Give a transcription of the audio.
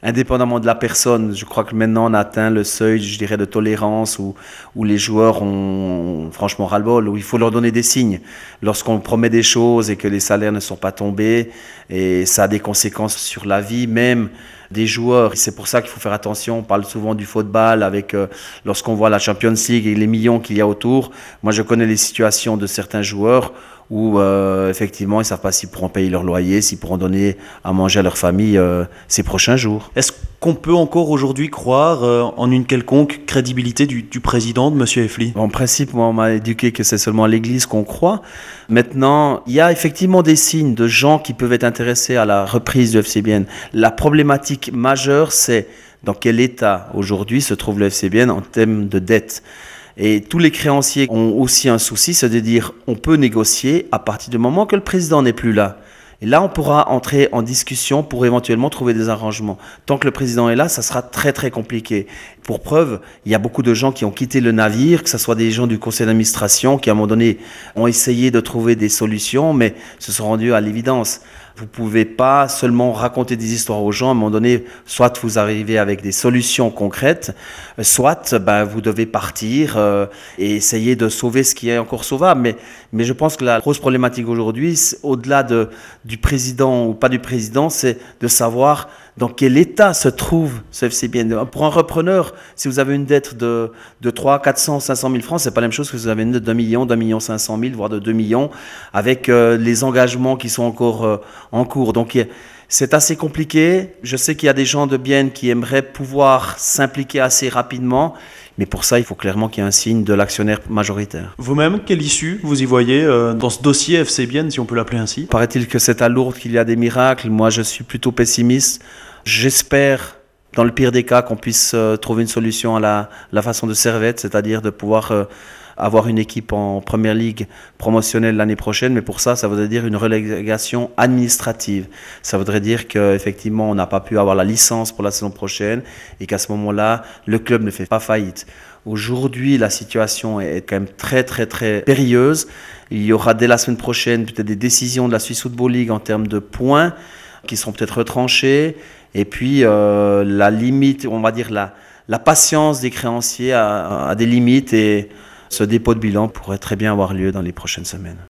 indépendamment de la personne, je crois que maintenant on a atteint le seuil, je dirais, de tolérance où les joueurs ont franchement ras-le-bol, où il faut leur donner des signes. Lorsqu'on promet des choses et que les salaires ne sont pas tombés, et ça a des conséquences sur la vie même des joueurs. C'est pour ça qu'il faut faire attention. On parle souvent du football avec lorsqu'on voit la Champions League et les millions qu'il y a autour. Moi, je connais les situations de certains joueurs où effectivement, ils ne savent pas s'ils pourront payer leur loyer, s'ils pourront donner à manger à leur famille ces prochains jours. Est-ce qu'on peut encore aujourd'hui croire en une quelconque crédibilité du président de M. Effli ? En principe, moi, on m'a éduqué que c'est seulement à l'Église qu'on croit. Maintenant, il y a effectivement des signes de gens qui peuvent être intéressés à la reprise du FC Bienne. La problématique majeure, c'est dans quel état aujourd'hui se trouve le FC Bienne en termes de dette. Et tous les créanciers ont aussi un souci, c'est de dire on peut négocier à partir du moment que le président n'est plus là. Et là, on pourra entrer en discussion pour éventuellement trouver des arrangements. Tant que le président est là, ça sera très très compliqué. Pour preuve, il y a beaucoup de gens qui ont quitté le navire, que ce soit des gens du conseil d'administration qui à un moment donné ont essayé de trouver des solutions, mais se sont rendus à l'évidence. Vous ne pouvez pas seulement raconter des histoires aux gens. À un moment donné, soit vous arrivez avec des solutions concrètes, soit vous devez partir et essayer de sauver ce qui est encore sauvable. Mais je pense que la grosse problématique aujourd'hui, au-delà du président ou pas du président, c'est de savoir dans quel état se trouve ce FC Bienne. Pour un repreneur, si vous avez une dette de 300, 400, 500 000 francs, c'est pas la même chose que si vous avez une dette d'1 million, d'1 million 500 000, voire de 2 millions, avec les engagements qui sont encore en cours. Donc c'est assez compliqué. Je sais qu'il y a des gens de Bienne qui aimeraient pouvoir s'impliquer assez rapidement, mais pour ça, il faut clairement qu'il y ait un signe de l'actionnaire majoritaire. Vous-même, quelle issue vous y voyez dans ce dossier FC Bienne, si on peut l'appeler ainsi ? Paraît-il que c'est à Lourdes qu'il y a des miracles. Moi, je suis plutôt pessimiste. J'espère, dans le pire des cas, qu'on puisse trouver une solution à la façon de Servette, c'est-à-dire de pouvoir avoir une équipe en Première Ligue promotionnelle l'année prochaine. Mais pour ça voudrait dire une relégation administrative. Ça voudrait dire qu'effectivement, on n'a pas pu avoir la licence pour la saison prochaine et qu'à ce moment-là, le club ne fait pas faillite. Aujourd'hui, la situation est quand même très, très, très périlleuse. Il y aura dès la semaine prochaine peut-être des décisions de la Swiss Football League en termes de points qui seront peut-être retranchés. Et puis, la limite, on va dire la patience des créanciers a des limites et ce dépôt de bilan pourrait très bien avoir lieu dans les prochaines semaines.